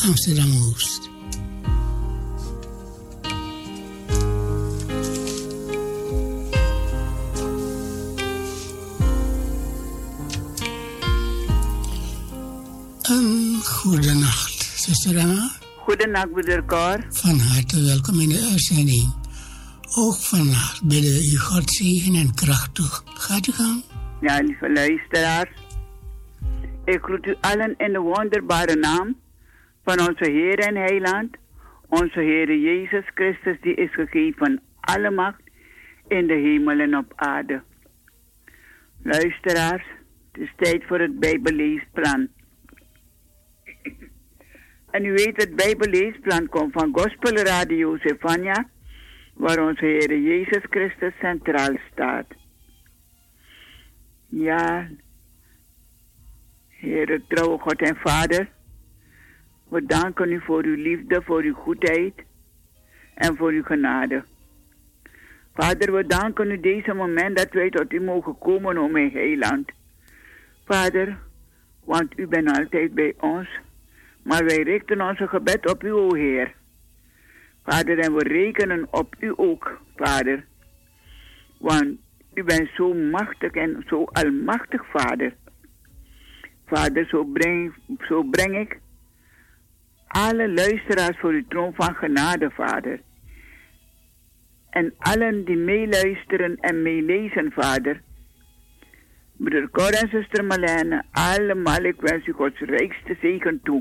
Amsterdam-Oost. Goedenacht, zuster Emma. Goedenacht, broeder Cor. Van harte welkom in de uitzending. Ook vannacht bidden we u God zegen en kracht toe. Gaat u gang? Ja, lieve luisteraars. Ik groet u allen in de wonderbare naam van onze Heer en Heiland, onze Heer Jezus Christus, die is gegeven alle macht in de hemel en op aarde. Luisteraars, het is tijd voor het Bijbelleesplan. En u weet, het Bijbelleesplan komt van Gospel Radio Zefania, waar onze Heer Jezus Christus centraal staat. Ja, Heere, trouwe God en Vader, we danken u voor uw liefde, voor uw goedheid en voor uw genade. Vader, we danken u deze moment dat wij tot u mogen komen, o mijn heiland. Vader, want u bent altijd bij ons, maar wij richten onze gebed op u, o Heer. Vader, en we rekenen op u ook, Vader. Want u bent zo machtig en zo almachtig, Vader. Vader, zo breng ik alle luisteraars voor uw troon van genade, Vader. En allen die meeluisteren en meelezen, Vader. Broeder Cor en zuster Marlene, allemaal, ik wens u Gods rijkste zegen toe.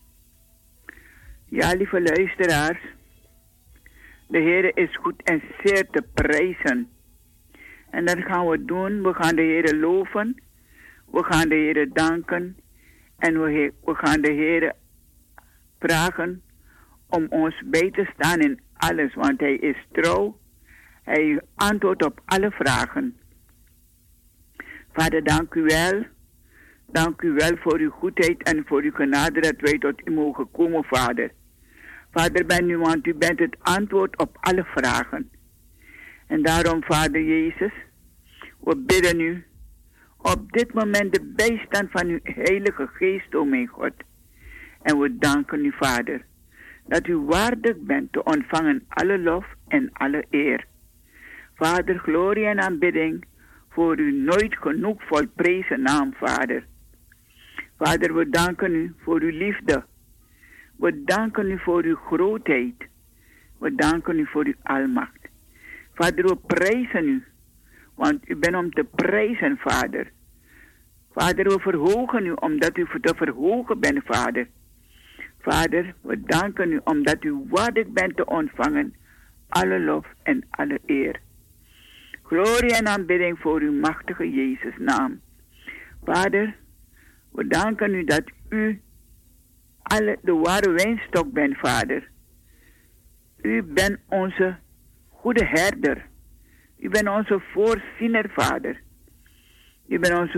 Ja, lieve luisteraars, de Heer is goed en zeer te prijzen. En dat gaan we doen. We gaan de Heer loven. We gaan de Heer danken. En we gaan de Heer vragen om ons bij te staan in alles. Want Hij is trouw. Hij antwoordt op alle vragen. Vader, dank u wel. Dank u wel voor uw goedheid en voor uw genade dat wij tot u mogen komen, Vader. Vader, want u bent het antwoord op alle vragen. En daarom, Vader Jezus, we bidden u op dit moment de bijstand van uw Heilige Geest, o mijn God. En we danken u, Vader, dat u waardig bent te ontvangen alle lof en alle eer. Vader, glorie en aanbidding voor uw nooit genoeg volprezen naam, Vader. Vader, we danken u voor uw liefde. We danken u voor uw grootheid. We danken u voor uw almacht. Vader, we prijzen u. Want u bent om te prijzen, Vader. Vader, we verhogen u omdat u te verhogen bent, Vader. Vader, we danken u omdat u waardig bent te ontvangen alle lof en alle eer. Glorie en aanbidding voor uw machtige Jezus' naam. Vader, we danken u dat u de ware wijnstok bent, Vader. U bent onze goede herder. U bent onze voorziener, Vader. U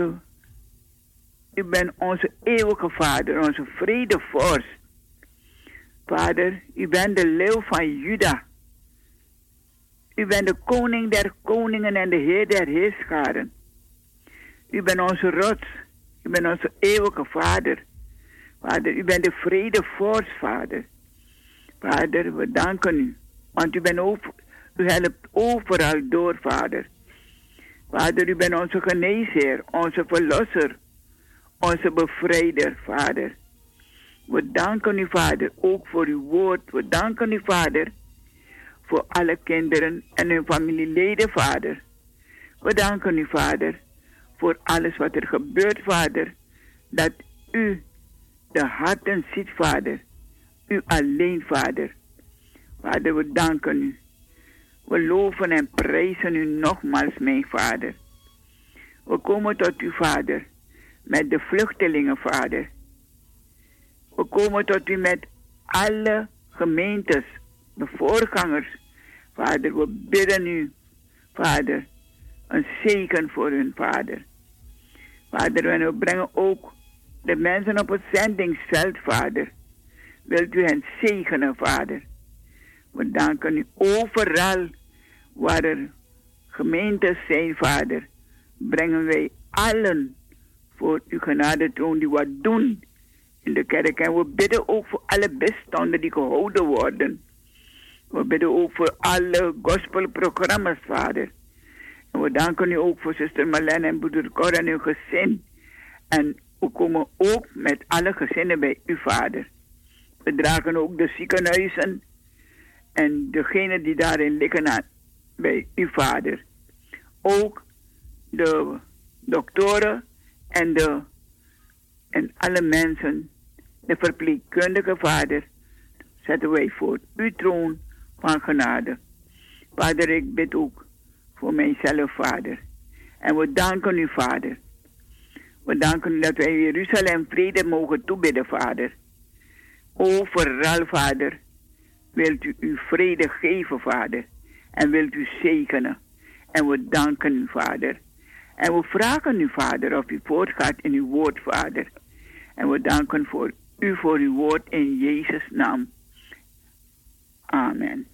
bent onze eeuwige Vader, onze vredevorst. Vader, u bent de leeuw van Juda. U bent de koning der koningen en de heer der heerscharen. U bent onze rots. U bent onze eeuwige Vader. Vader, u bent de vredevorst, Vader. Vader, we danken u. Want u helpt overal door, Vader. Vader, u bent onze geneesheer, onze verlosser, onze bevrijder, Vader. We danken u, Vader, ook voor uw woord. We danken u, Vader, voor alle kinderen en hun familieleden, Vader. We danken u, Vader, voor alles wat er gebeurt, Vader. Dat u de harten ziet, Vader. U alleen, Vader. Vader, we danken u. We loven en prijzen u nogmaals, mijn Vader. We komen tot u, Vader, met de vluchtelingen, Vader. We komen tot u met alle gemeentes, de voorgangers. Vader, we bidden u, Vader, een zegen voor hun, Vader. Vader, en we brengen ook de mensen op het zendingsveld, Vader. Wilt u hen zegenen, Vader. We danken u overal waar er gemeentes zijn, Vader. Brengen wij allen voor uw genadetroon die wat doen in de kerk. En we bidden ook voor alle bidstonden die gehouden worden. We bidden ook voor alle gospelprogramma's, Vader. En we danken u ook voor zuster Marlene en broeder Cor en uw gezin. En we komen ook met alle gezinnen bij u, Vader. We dragen ook de ziekenhuizen en degenen die daarin liggen bij u, Vader. Ook de doktoren en alle mensen, de verpleegkundige, Vader, zetten wij voor uw troon van genade. Vader, ik bid ook voor mijzelf, Vader. En we danken u, Vader. We danken u dat wij Jeruzalem vrede mogen toebidden, Vader. Overal, Vader, wilt u uw vrede geven, Vader. En wilt u zegenen. En we danken u, Vader. En we vragen u, Vader, of u voortgaat in uw woord, Vader. En we danken voor uw woord in Jezus' naam. Amen.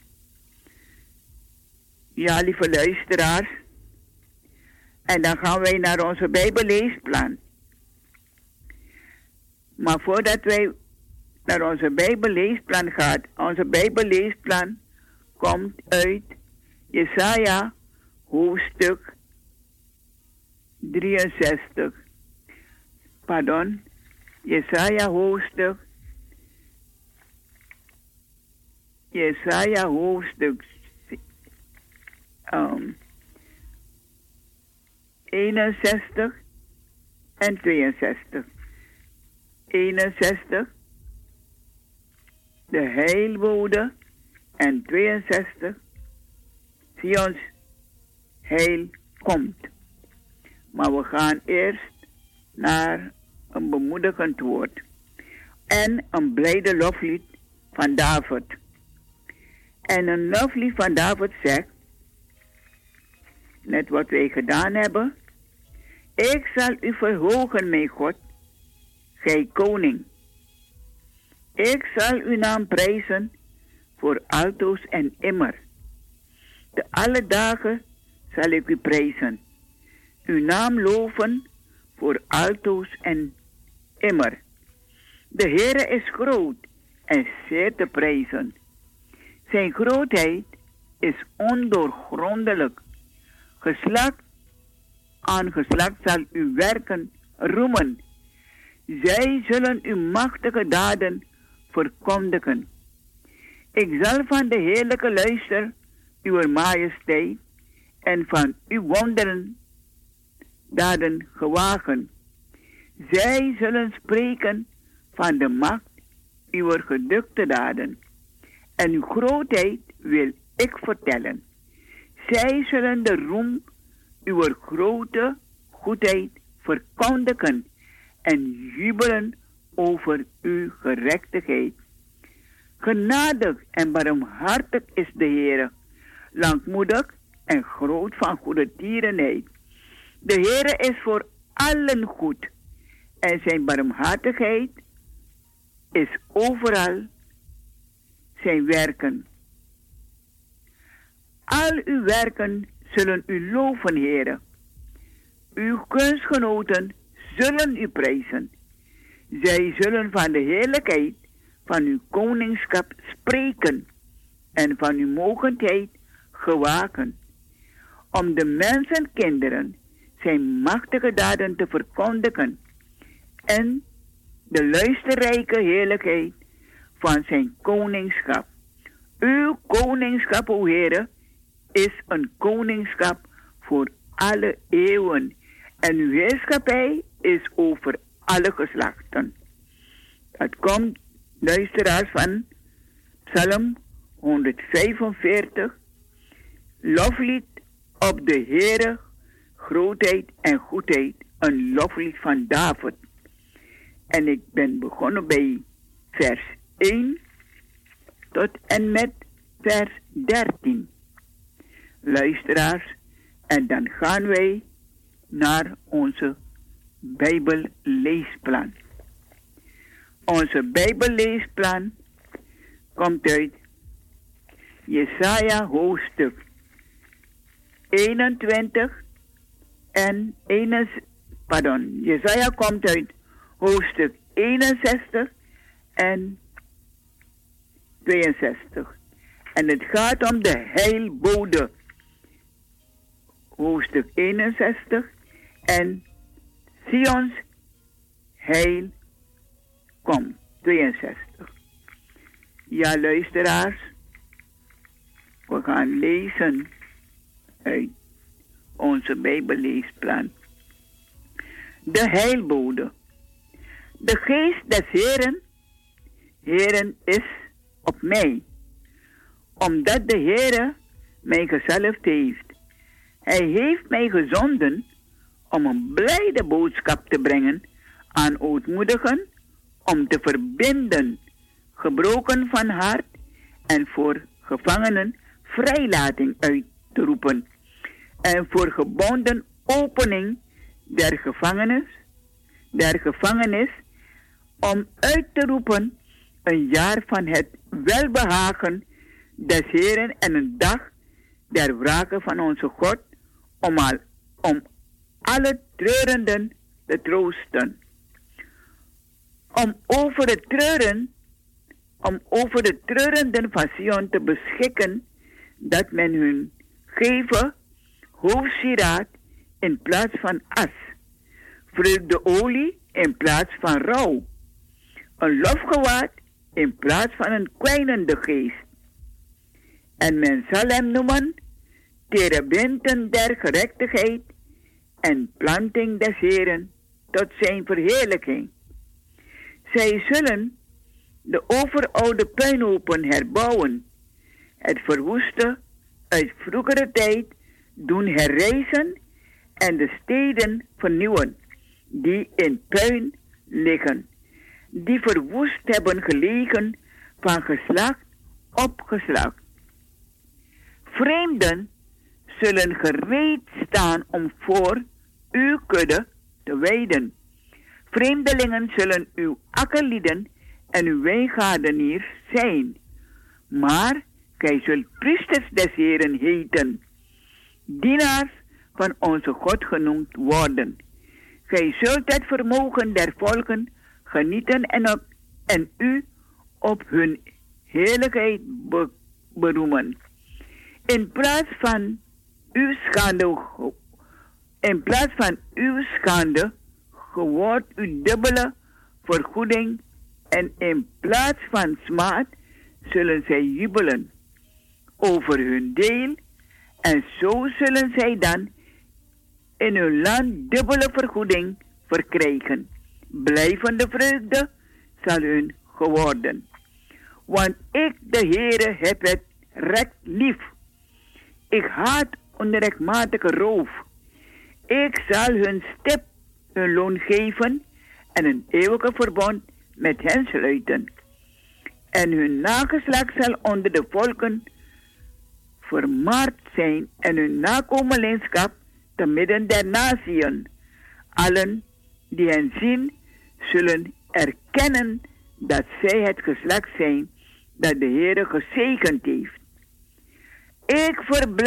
Ja, lieve luisteraars. En dan gaan wij naar onze Bijbelleesplan. Maar voordat wij naar onze Bijbelleesplan gaan, onze Bijbelleesplan komt uit Jesaja hoofdstuk 63. Pardon, Jesaja hoofdstuk 61 en 62. 61, de heilbode, en 62, Sions heil komt. Maar we gaan eerst naar een bemoedigend woord en een blijde loflied van David. En een loflied van David zegt, net wat wij gedaan hebben: ik zal u verhogen, mijn God, gij koning. Ik zal uw naam prijzen voor altoos en immer. De alle dagen zal ik u prijzen. Uw naam loven voor altoos en immer. De Heere is groot en zeer te prijzen. Zijn grootheid is ondoorgrondelijk. Geslacht aan geslacht zal uw werken roemen. Zij zullen uw machtige daden verkondigen. Ik zal van de heerlijke luister uw majesteit en van uw wonderen daden gewagen. Zij zullen spreken van de macht uw gedukte daden. En uw grootheid wil ik vertellen. Zij zullen de roem uw grote goedheid verkondigen en jubelen over uw gerechtigheid. Genadig en barmhartig is de Heere, langmoedig en groot van goede tierenheid. De Heere is voor allen goed en zijn barmhartigheid is overal zijn werken. Al uw werken zullen u loven, Heere. Uw kunstgenoten zullen u prijzen. Zij zullen van de heerlijkheid van uw koningschap spreken en van uw mogendheid gewaken, om de mensenkinderen zijn machtige daden te verkondigen en de luisterrijke heerlijkheid van zijn koningschap. Uw koningschap, o Heere, is een koningschap voor alle eeuwen en uw heerschappij is over alle geslachten. Het komt, luisteraars, van Psalm 145, loflied op de Heere, grootheid en goedheid, een loflied van David. En ik ben begonnen bij vers 1 tot en met vers 13. Luisteraars, en dan gaan wij naar onze Bijbelleesplan. Onze Bijbelleesplan komt uit Jesaja hoofdstuk 21 en Jesaja komt uit hoofdstuk 61 en 62. En het gaat om de heilbode. Hoofdstuk 61 en Sions heil komt. 62. Ja, luisteraars. We gaan lezen uit onze Bijbelleesplan. De heilbode. De geest des Heren is op mij, omdat de Heere mij gezalfd heeft. Hij heeft mij gezonden om een blijde boodschap te brengen aan ootmoedigen, om te verbinden, gebroken van hart en voor gevangenen vrijlating uit te roepen. En voor gebonden opening der gevangenis, om uit te roepen een jaar van het welbehagen des Heeren en een dag der wrake van onze God, om alle treurenden te troosten. Om over de treurenden van Sion te beschikken, dat men hun geven hoofdsieraad in plaats van as, vreugdeolie in plaats van rouw, een lofgewaad in plaats van een kwijnende geest. En men zal hem noemen terebinten der gerechtigheid en planting des Heeren tot zijn verheerlijking. Zij zullen de overoude puinhopen herbouwen, het verwoeste uit vroegere tijd doen herrijzen en de steden vernieuwen die in puin liggen, die verwoest hebben gelegen van geslacht op geslacht. Vreemden zullen gereed staan om voor uw kudde te weiden. Vreemdelingen zullen uw akkerlieden en uw wijngaardeniers zijn. Maar gij zult priesters des Heeren heten, dienaars van onze God genoemd worden. Gij zult het vermogen der volken genieten en u op hun heerlijkheid beroemen. In plaats van uw schande wordt uw dubbele vergoeding, en in plaats van smaad zullen zij jubelen over hun deel, en zo zullen zij dan in hun land dubbele vergoeding verkrijgen. Blijvende vreugde zal hun geworden. Want ik, de Heere, heb het recht lief. Ik haat onrechtmatige roof. Ik zal hun stip hun loon geven en een eeuwige verbond met hen sluiten. En hun nageslacht zal onder de volken vermaard zijn en hun nakomelingschap te midden der natieën. Allen die hen zien, zullen erkennen dat zij het geslacht zijn dat de Heere gezegend heeft. Ik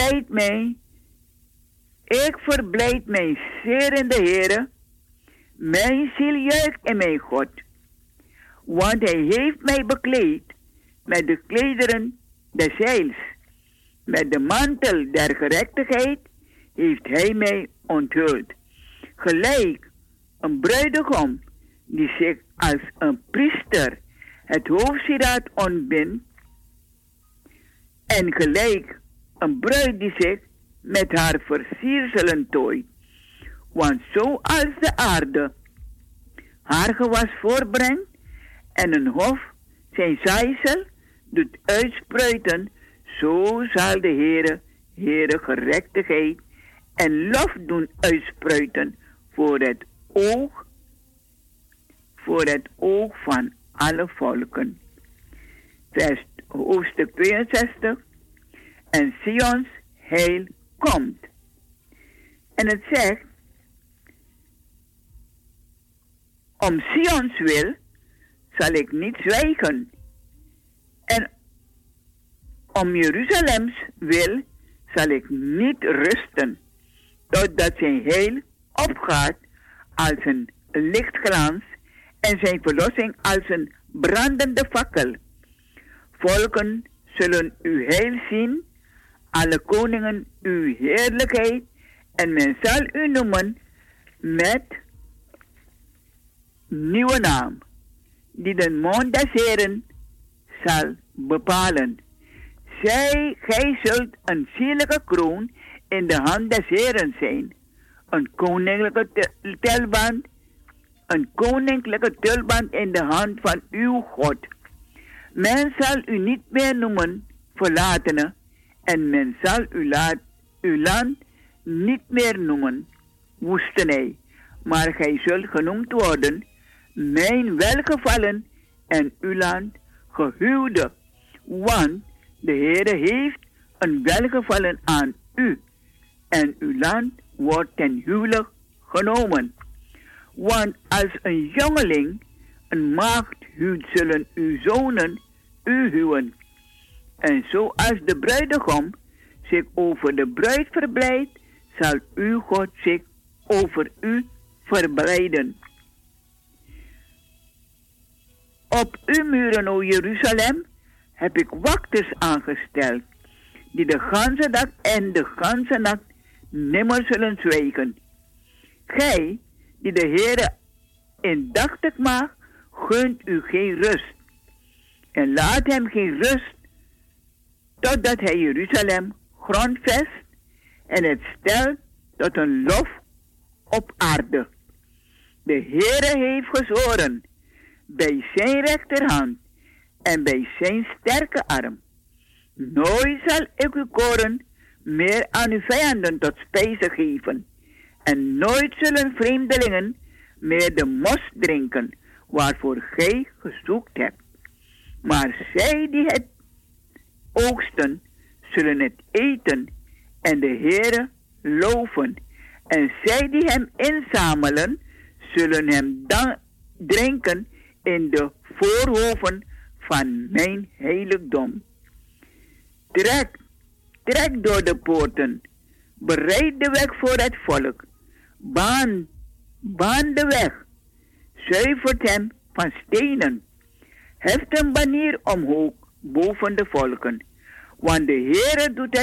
verblijd mij zeer in de Heere. Mijn ziel juicht in mijn God. Want hij heeft mij bekleed met de klederen des heils. Met de mantel der gerechtigheid heeft hij mij onthuld. Gelijk een bruidegom die zich als een priester het hoofdsieraad ontbindt. En gelijk een bruid die zich met haar versierselen tooit. Want zoals de aarde haar gewas voorbrengt en een hof zijn zaaisel doet uitspruiten, zo zal de Heere gerechtigheid en lof doen uitspruiten voor het oog van alle volken. Hoofdstuk 62. En Sions heil komt. En het zegt, om Sions wil zal ik niet zwijgen. En om Jeruzalems wil zal ik niet rusten, totdat zijn heil opgaat als een lichtglans en zijn verlossing als een brandende fakkel. Volken zullen uw heil zien, alle koningen uw heerlijkheid, en men zal u noemen met nieuwe naam, die de mond des Heren zal bepalen. Gij zult een zierlijke kroon in de hand des Heren zijn, een koninklijke tulband in de hand van uw God. Men zal u niet meer noemen verlatene, en men zal uw land niet meer noemen woestenij, maar gij zult genoemd worden mijn welgevallen en uw land gehuwde, want de Heere heeft een welgevallen aan u, en uw land wordt ten huwelijk genomen. Want als een jongeling een maagd huwt, zullen uw zonen u huwen. En zoals de bruidegom zich over de bruid verblijdt, zal uw God zich over u verblijden. Op uw muren, o Jeruzalem, heb ik wachters aangesteld, die de ganse dag en de ganse nacht nimmer zullen zwijgen. Gij, die de Heere indachtig maakt, gunt u geen rust. En laat hem geen rust, totdat hij Jeruzalem grondvest en het stelt tot een lof op aarde. De Heere heeft gezworen bij zijn rechterhand en bij zijn sterke arm. Nooit zal ik uw koren meer aan uw vijanden tot spijze geven. En nooit zullen vreemdelingen meer de mos drinken, waarvoor gij gezoekt hebt. Maar zij die het oogsten, zullen het eten en de Heere loven. En zij die hem inzamelen, zullen hem dan drinken in de voorhoven van mijn heiligdom. Trek door de poorten, bereid de weg voor het volk, baan de weg, zuivert hem van stenen, heft een banier omhoog boven de volken, want de Heere doet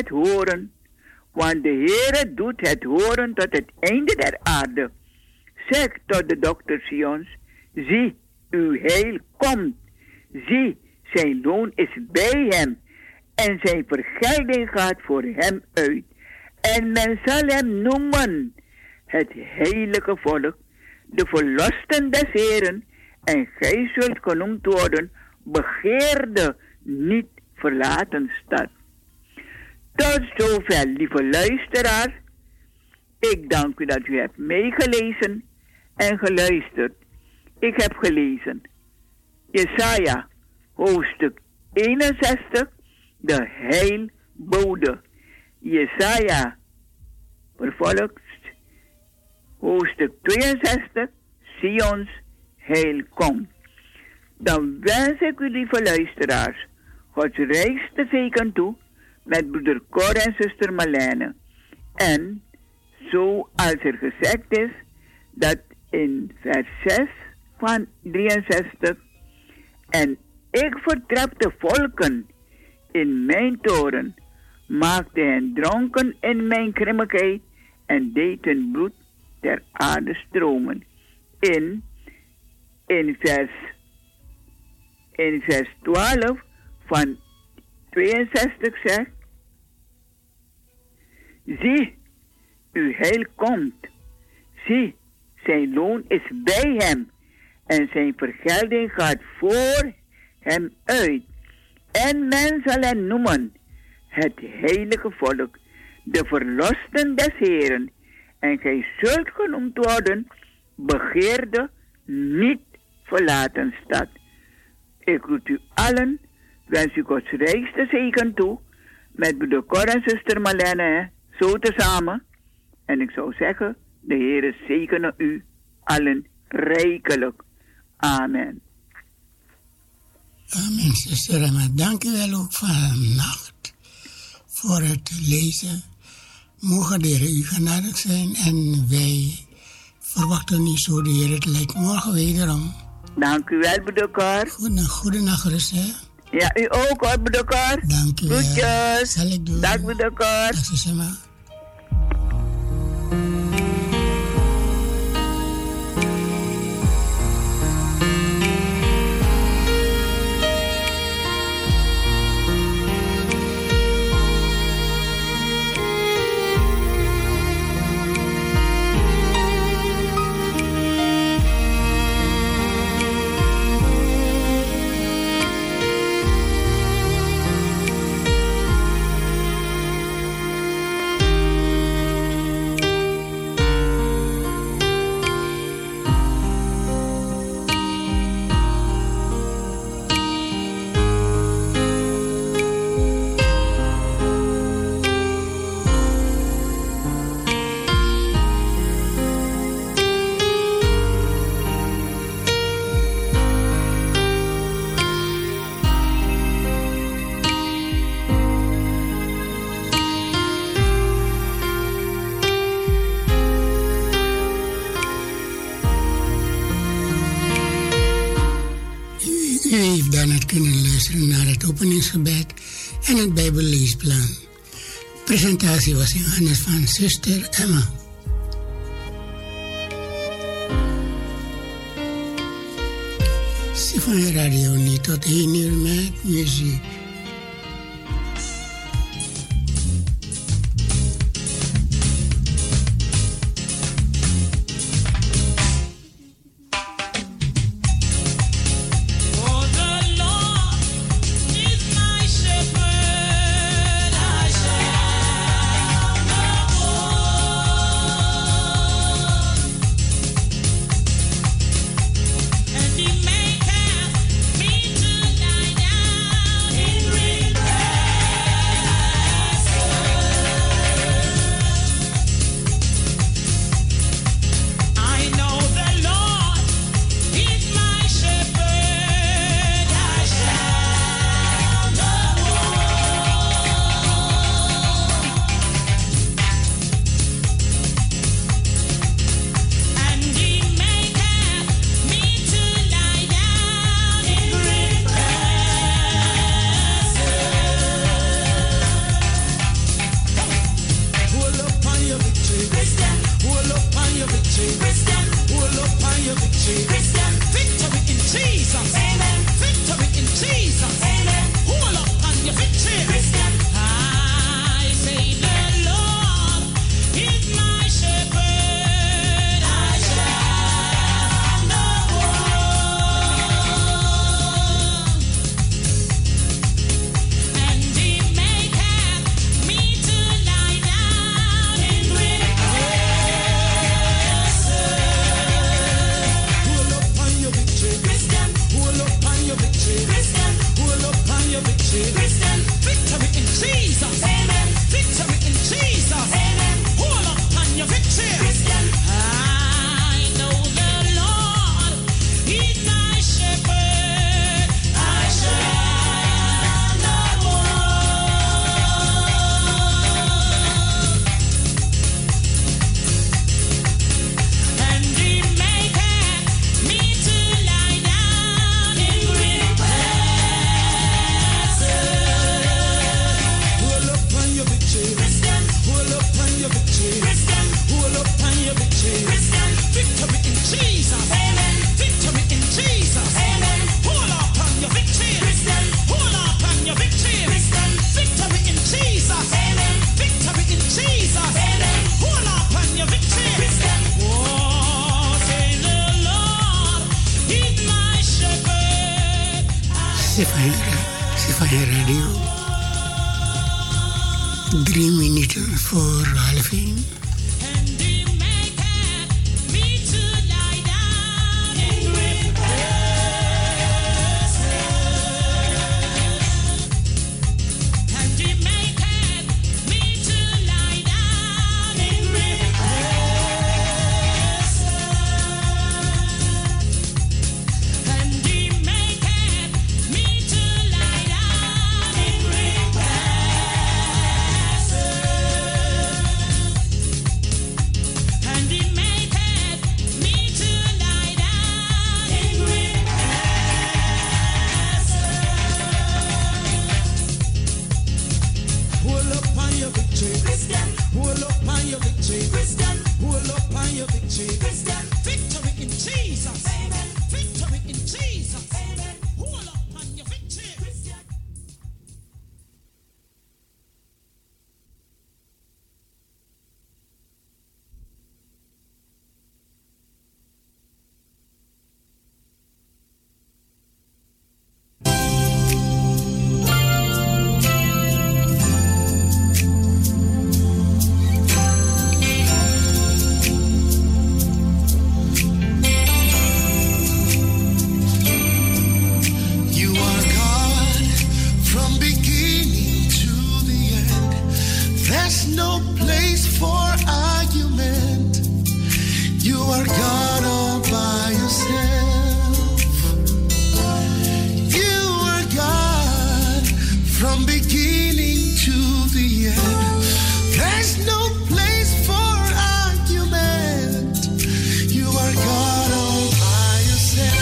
het horen, tot het einde der aarde. Zeg tot de dochter Sions, zie, uw heil komt, zie, zijn loon is bij hem, en zijn vergelding gaat voor hem uit. En men zal hem noemen het heilige volk, de verlosten des Heren, en gij zult genoemd worden begeerde, niet verlaten stad. Tot zover, lieve luisteraars. Ik dank u dat u hebt meegelezen en geluisterd. Ik heb gelezen Jesaja, hoofdstuk 61, de heilbode. Jesaja, vervolgens hoofdstuk 62, Sions heil komt. Dan wens ik u, lieve luisteraars, Gods rijkste zegen toe met broeder Cor en zuster Marlene. En zoals er gezegd is, dat in vers 6 van 63, en ik vertrap de volken in mijn toren, maakte hen dronken in mijn grimmigheid en deed hun bloed ter aarde stromen. In vers 12 van 62 zegt, zie, uw heil komt. Zie, zijn loon is bij hem en zijn vergelding gaat voor hem uit. En men zal hem noemen het heilige volk, de verlosten des Heren. En gij zult genoemd worden begeerde, niet verlaten stad. Ik groet u allen, wens u Gods rijkste zegen toe, met broeder Cor en zuster Marlene, zo tezamen. En ik zou zeggen, de Heere zegene u allen rijkelijk. Amen. Amen, zuster Emma. Dank u wel ook vannacht voor het lezen. Mogen de Heer u genadig zijn en wij verwachten niet zo de Heer. Het lijkt morgen wederom Dank u wel, broeder Cor. Goedenacht, rust, hè? Ja, u ook, hoor, broeder Cor. Dank u wel. Groetjes. Zal ik doen. Dag, broeder Cor. Dag, Susema. Kunnen luisteren naar het openingsgebed en het Bijbelleesplan. Presentatie was in handen van zuster Emma. Symfonie Radio niet tot 1 uur met muziek. Symfonie Radio. 3 minuten voor 12:30. from beginning to the end. There's no place for argument. You are God all by yourself.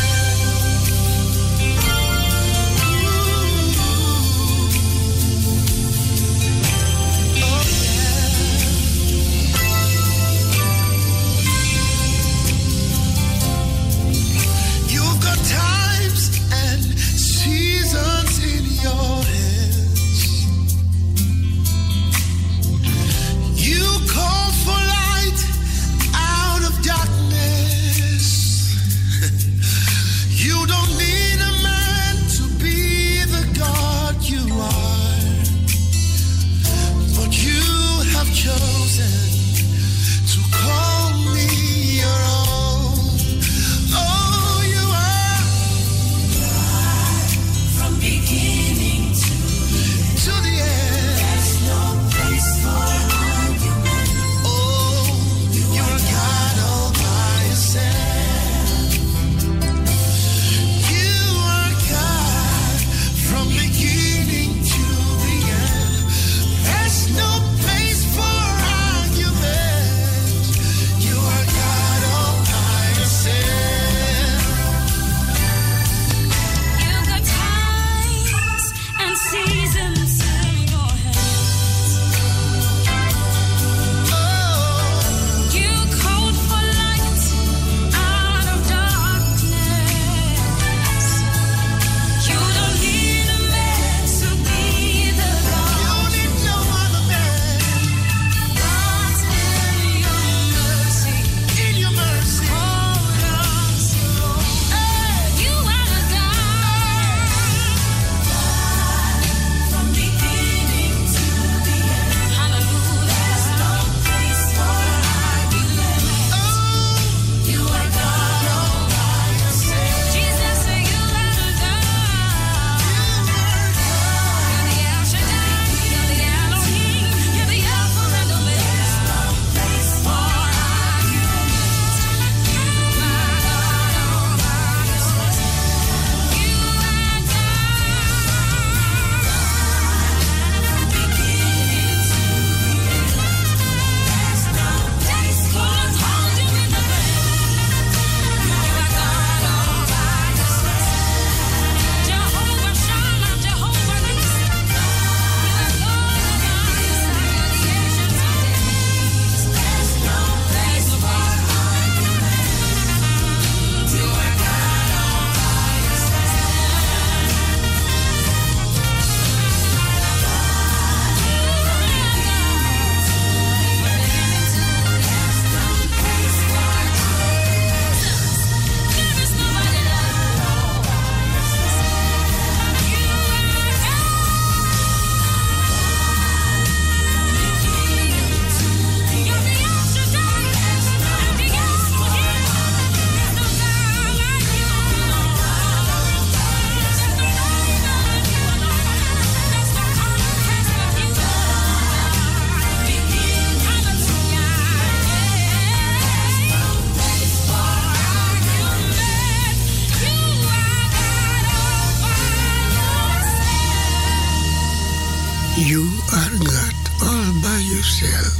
You are God all by yourself.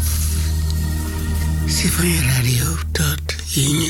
Symphony Radio .in.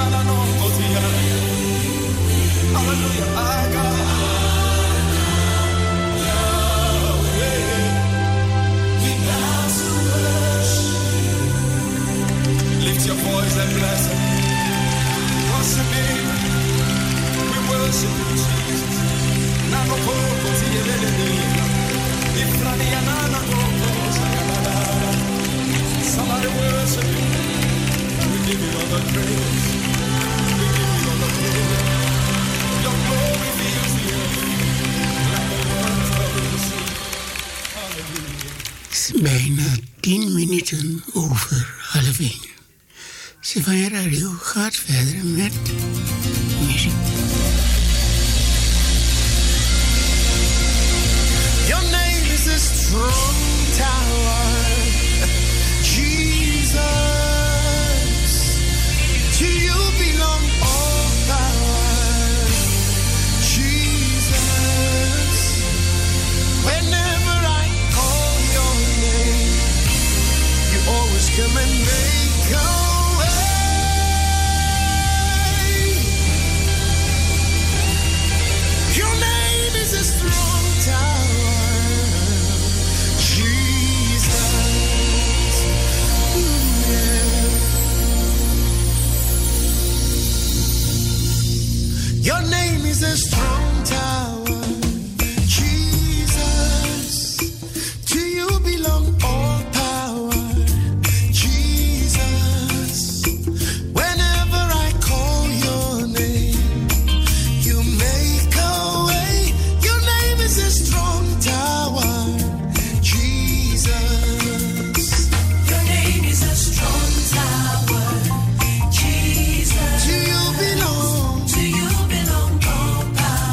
Lift your voice and bless him. Worship him. We worship you, Jesus. Nano koko tiyelele. Ifrani yanana koko sayalala. Somebody worship him. We give you all the praise. We give you all the glory. Your glory fills the earth. Like the waters of the sea. Hallelujah. Bijna 10 minuten over 12:30. Sylvania Radio gaat verder met muziek. Your name is a strong tower, Jesus. To you belong all power, Jesus. Whenever I call your name, you always come and make a way. Your name is a strong tower, Jesus. Ooh, yeah. Your name is a strong tower, Jesus. To you belong all power, Jesus. Whenever I call your name, you make a way. Your name is a strong tower, Jesus. Your name is a strong tower, Jesus. To you belong To you belong all power.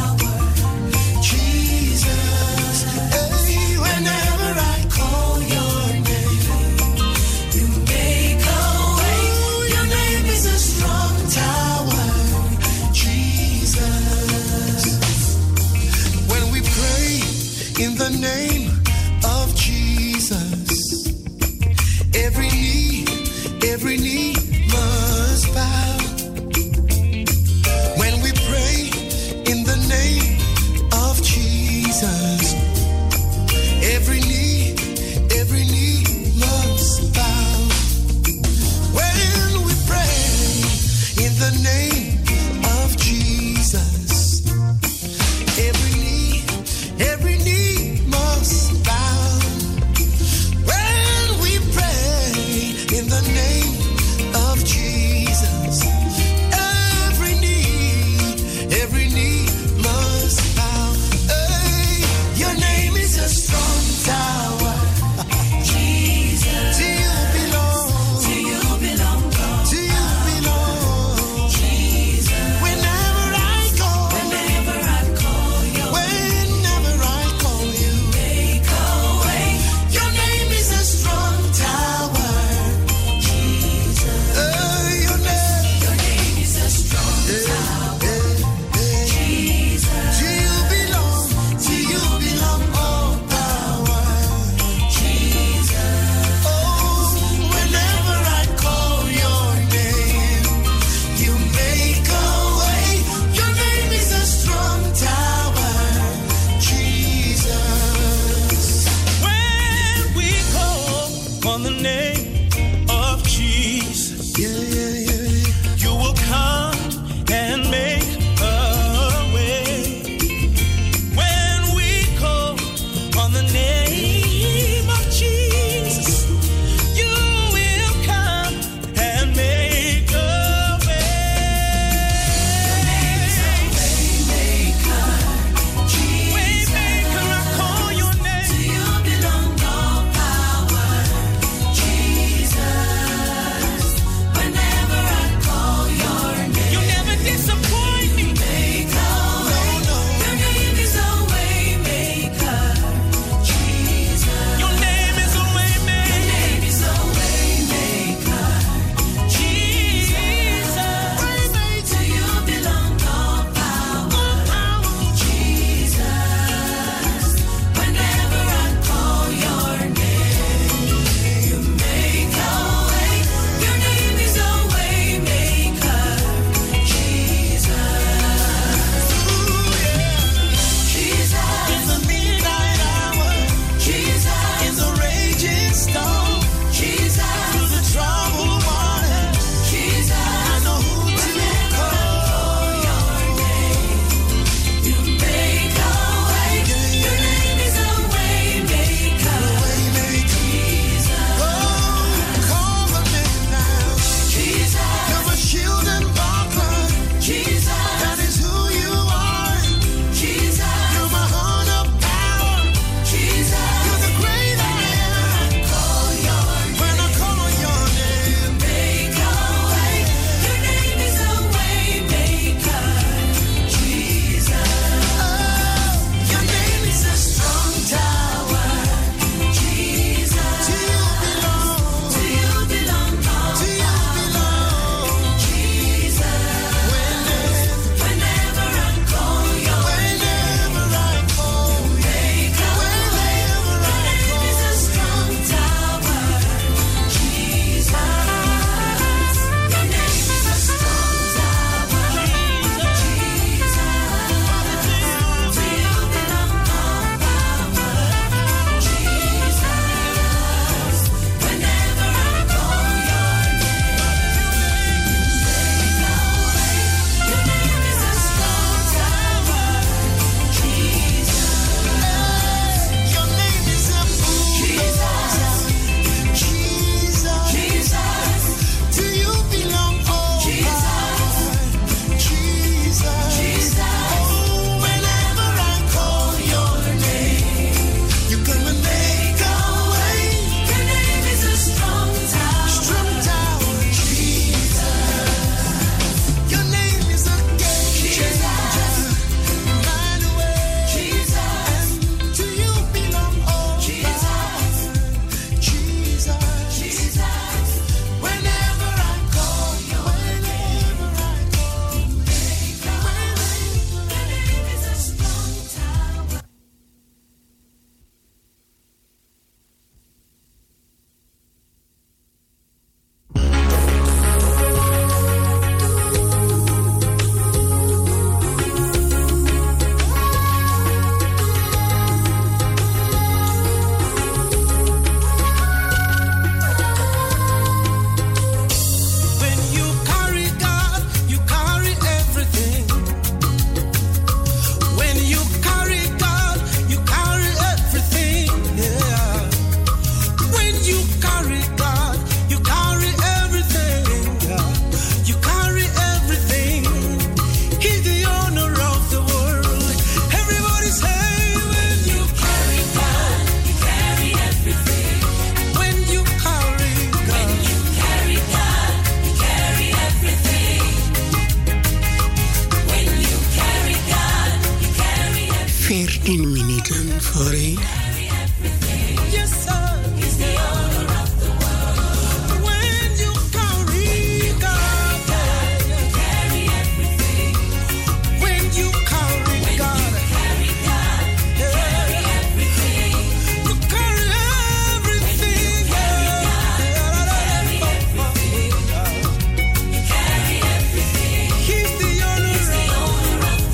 10 minuten voor 1. Yes, sir. He's the owner of the world. When you carry God, you carry everything. When you carry God, you carry everything. You carry everything. You carry everything. You carry everything. He's the owner of the world.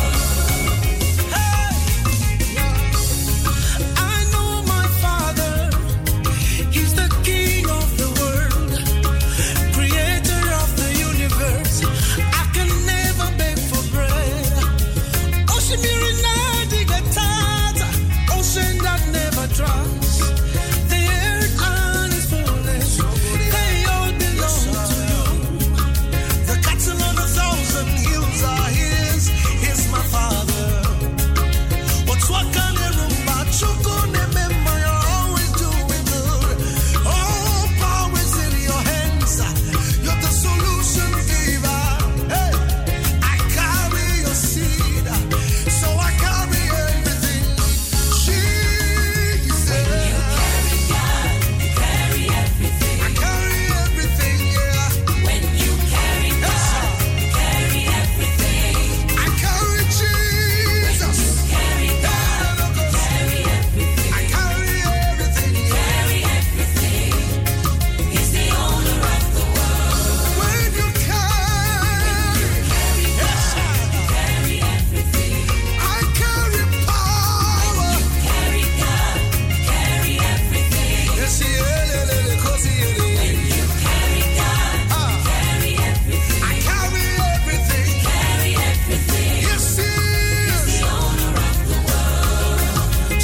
Hey. I know my Father. He's the King of the world, Creator of the universe. I can never beg for bread. Ocean ocean that never dries. The earth and its fullness, they all belong to you. The cattle on 1,000 hills are his. He's my Father. What's what can I remember? You're always doing good. All power is in your hands. You're the solution giver. Hey, I carry your seed, so I carry everything. Jesus, you carry God, you carry everything. I carry everything, yeah. When you carry God, you carry everything. I carry Jesus. You carry God, you carry everything. I carry everything, carry everything. He's the owner of the world. When you carry, yes, sir. You carry everything. I carry power. Carry God, carry everything. Yes, when you carry God, carry everything. I carry everything. Carry everything. Yes, He's the owner of the world.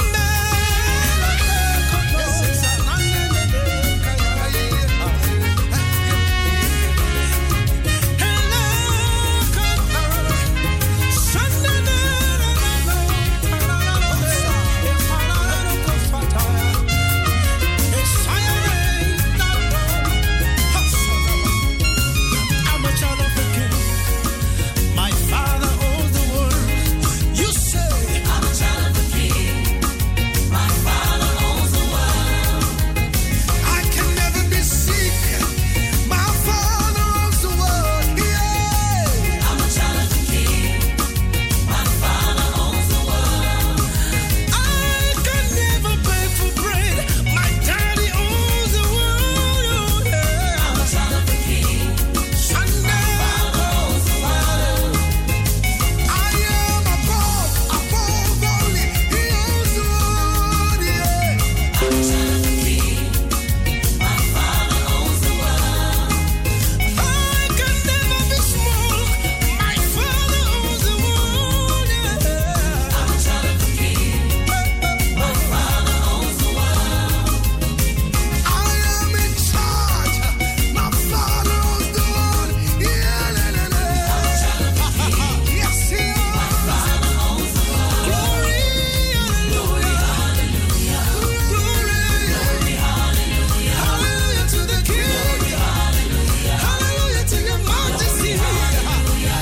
I'm a child of the King. My Father owns the world. You say, I'm a child of the King. My Father owns the world. I can never be sick. My Father owns the world. Yeah. I'm a child of the King. My Father owns the world. I can never beg for bread. My Daddy owns the world. Yeah. I'm a child of the King. My Father owns the world. I am above only. He owns the world. Yeah. I'm a child of the King. My Father owns the world. I can never be small. My Father owns the world. Yeah. I'm a child of the King. My Father owns the world. I am in charge. My Father owns the world. Yeah, I'm a child of the King. Yes, He owns. My Father owns the world. Glory, hallelujah, hallelujah. Glory, hallelujah, hallelujah to the King. Hallelujah, hallelujah to Your Majesty. Hallelujah,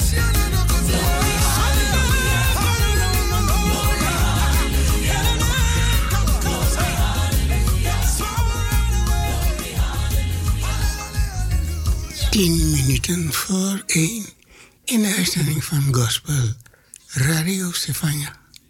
Tien minuten voor 1 in de uitzending van Gospel Radio Stefania.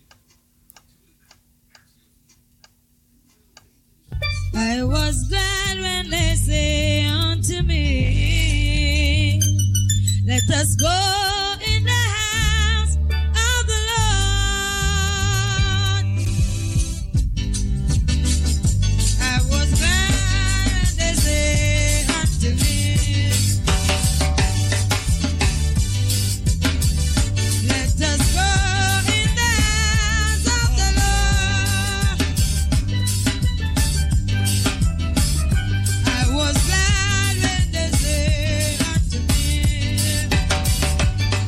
I was glad when they say unto me, let us go in the house of the Lord. I was glad when they say unto me, let us go in the house of the Lord. I was glad when they say unto me,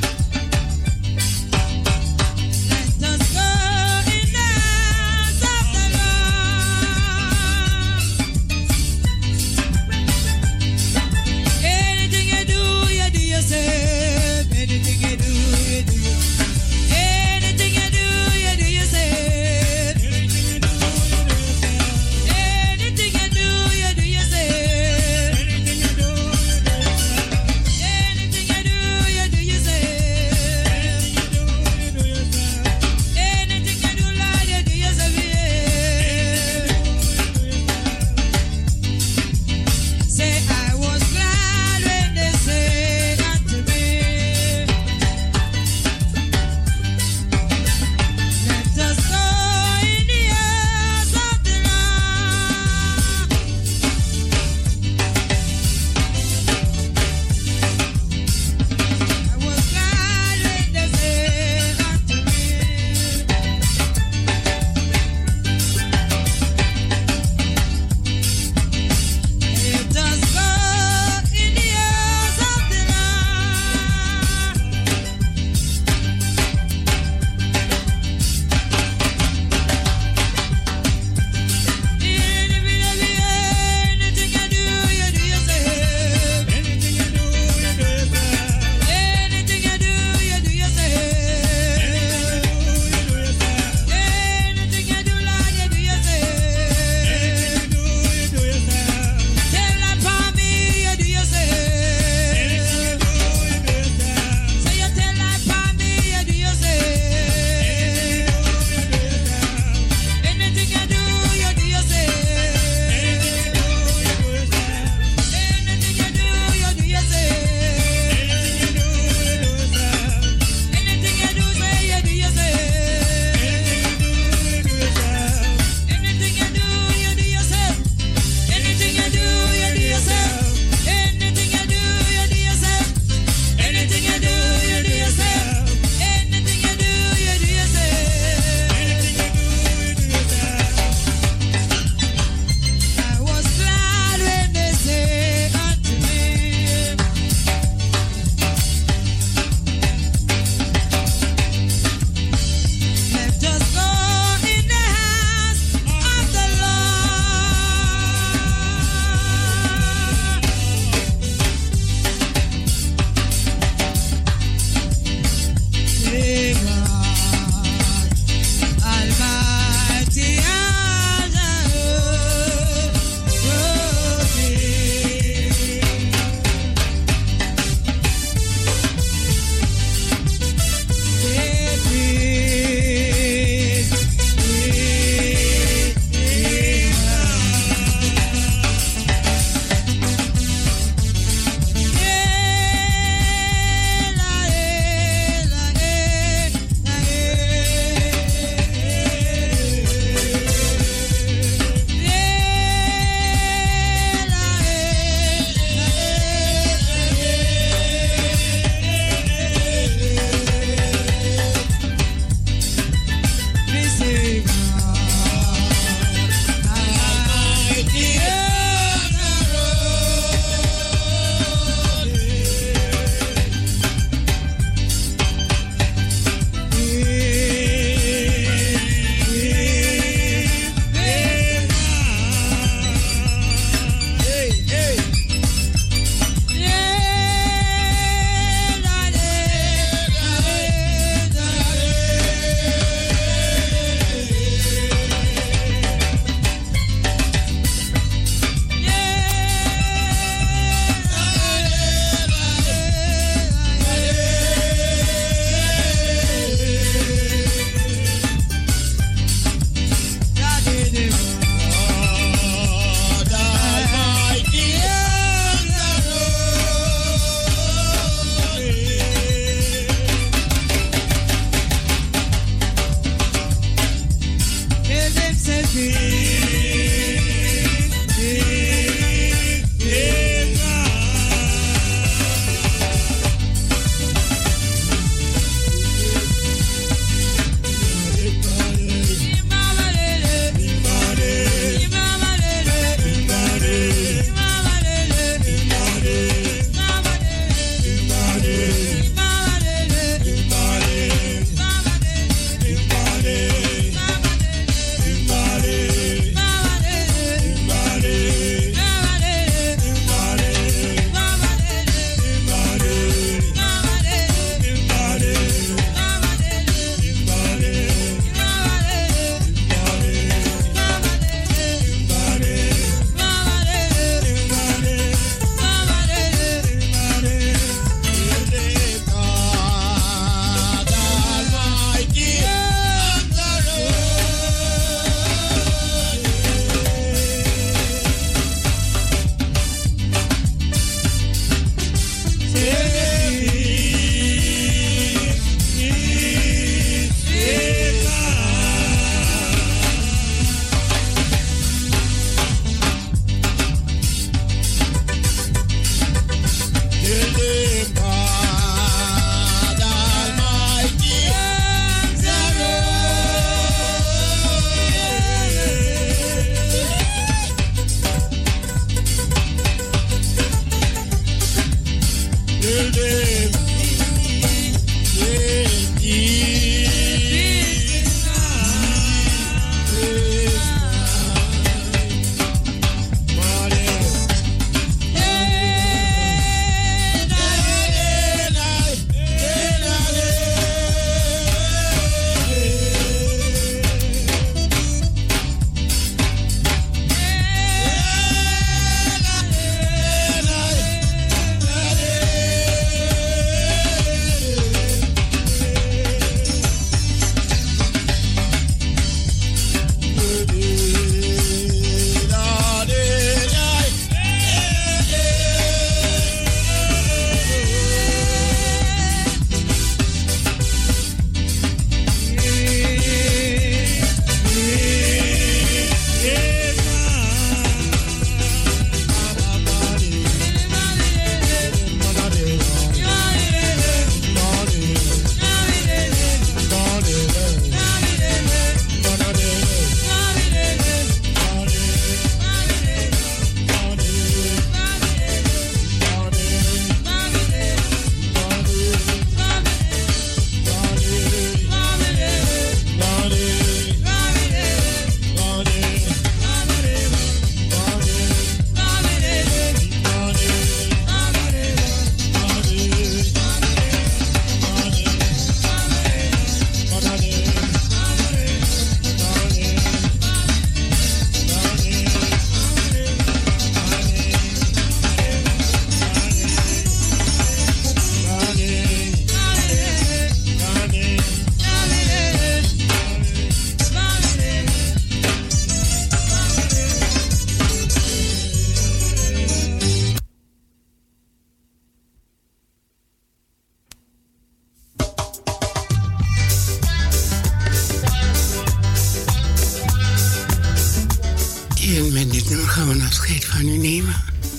En met dit nummer gaan we afscheid van u nemen.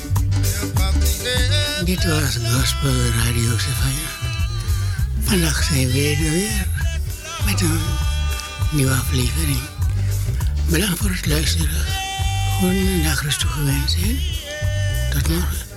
Dit was Gospel Radio Savannah. Vandaag zijn we weer met een nieuwe aflevering. Bedankt voor het luisteren. Goedendag, rustig gewenst en tot morgen.